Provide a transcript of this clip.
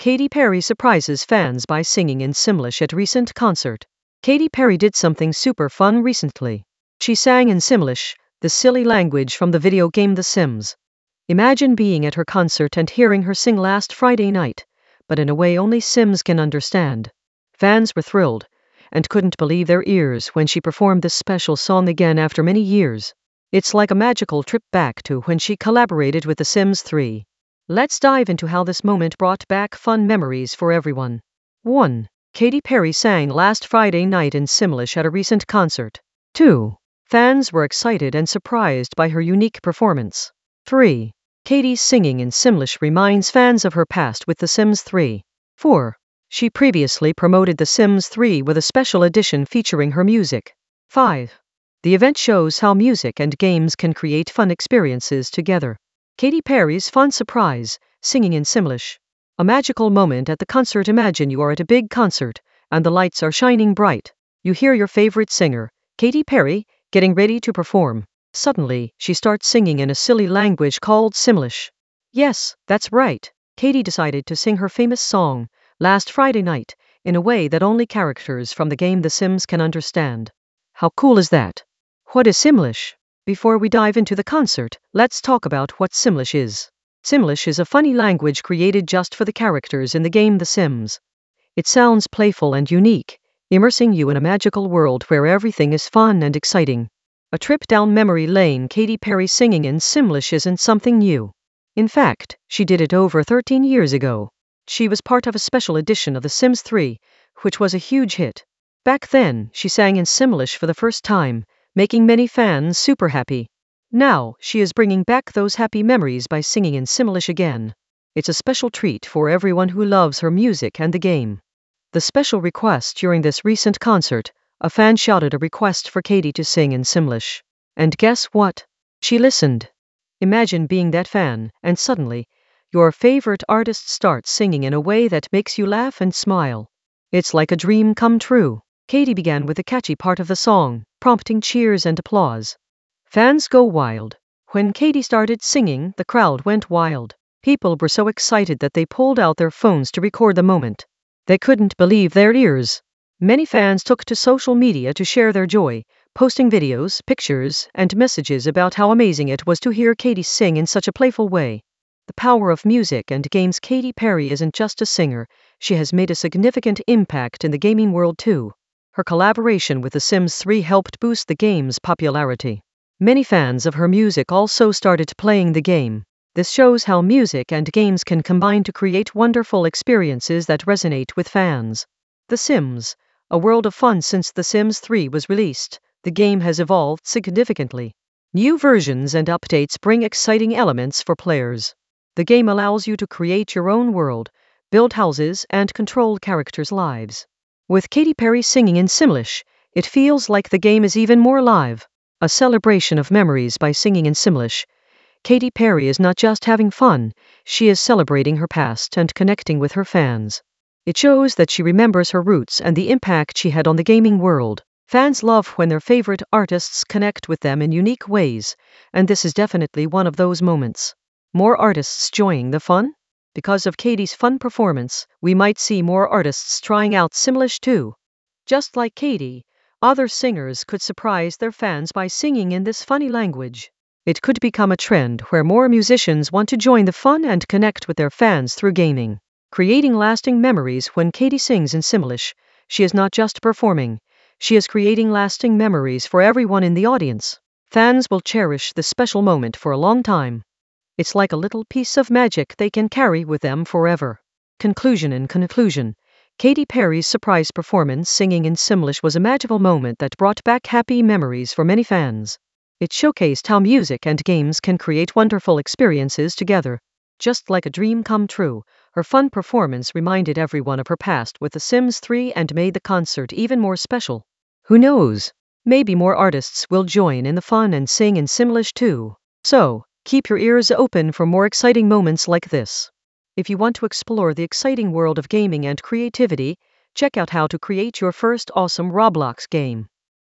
Katy Perry surprises fans by singing in Simlish at recent concert. Katy Perry did something super fun recently. She sang in Simlish, the silly language from the video game The Sims. Imagine being at her concert and hearing her sing last Friday night, but in a way only Sims can understand. Fans were thrilled, and couldn't believe their ears when she performed this special song again after many years. It's like a magical trip back to when she collaborated with The Sims 3. Let's dive into how this moment brought back fun memories for everyone. 1. Katy Perry sang last Friday night in Simlish at a recent concert. 2. Fans were excited and surprised by her unique performance. 3. Katy's singing in Simlish reminds fans of her past with The Sims 3. 4. She previously promoted The Sims 3 with a special edition featuring her music. 5. The event shows how music and games can create fun experiences together. Katy Perry's fun surprise, singing in Simlish. A magical moment at the concert. Imagine you are at a big concert, and the lights are shining bright. You hear your favorite singer, Katy Perry, getting ready to perform. Suddenly, she starts singing in a silly language called Simlish. Yes, that's right. Katy decided to sing her famous song, last Friday night, in a way that only characters from the game The Sims can understand. How cool is that? What is Simlish? Before we dive into the concert, let's talk about what Simlish is. Simlish is a funny language created just for the characters in the game The Sims. It sounds playful and unique, immersing you in a magical world where everything is fun and exciting. A trip down memory lane. Katy Perry singing in Simlish isn't something new. In fact, she did it over 13 years ago. She was part of a special edition of The Sims 3, which was a huge hit. Back then, she sang in Simlish for the first time, making many fans super happy. Now, she is bringing back those happy memories by singing in Simlish again. It's a special treat for everyone who loves her music and the game. The special request during this recent concert, a fan shouted a request for Katy to sing in Simlish. And guess what? She listened. Imagine being that fan, and suddenly, your favorite artist starts singing in a way that makes you laugh and smile. It's like a dream come true. Katy began with the catchy part of the song, prompting cheers and applause. Fans go wild. When Katy started singing, the crowd went wild. People were so excited that they pulled out their phones to record the moment. They couldn't believe their ears. Many fans took to social media to share their joy, posting videos, pictures, and messages about how amazing it was to hear Katy sing in such a playful way. The power of music and games. Katy Perry isn't just a singer, she has made a significant impact in the gaming world too. Her collaboration with The Sims 3 helped boost the game's popularity. Many fans of her music also started playing the game. This shows how music and games can combine to create wonderful experiences that resonate with fans. The Sims, a world of fun. Since The Sims 3 was released, the game has evolved significantly. New versions and updates bring exciting elements for players. The game allows you to create your own world, build houses, and control characters' lives. With Katy Perry singing in Simlish, it feels like the game is even more alive. A celebration of memories. By singing in Simlish, Katy Perry is not just having fun, she is celebrating her past and connecting with her fans. It shows that she remembers her roots and the impact she had on the gaming world. Fans love when their favorite artists connect with them in unique ways, and this is definitely one of those moments. More artists joining the fun? Because of Katy's fun performance, we might see more artists trying out Simlish too. Just like Katy, other singers could surprise their fans by singing in this funny language. It could become a trend where more musicians want to join the fun and connect with their fans through gaming. Creating lasting memories. When Katy sings in Simlish, she is not just performing, she is creating lasting memories for everyone in the audience. Fans will cherish this special moment for a long time. It's like a little piece of magic they can carry with them forever. Conclusion. In conclusion, Katy Perry's surprise performance singing in Simlish was a magical moment that brought back happy memories for many fans. It showcased how music and games can create wonderful experiences together. Just like a dream come true, her fun performance reminded everyone of her past with The Sims 3 and made the concert even more special. Who knows? Maybe more artists will join in the fun and sing in Simlish too. So, keep your ears open for more exciting moments like this. If you want to explore the exciting world of gaming and creativity, check out how to create your first awesome Roblox game.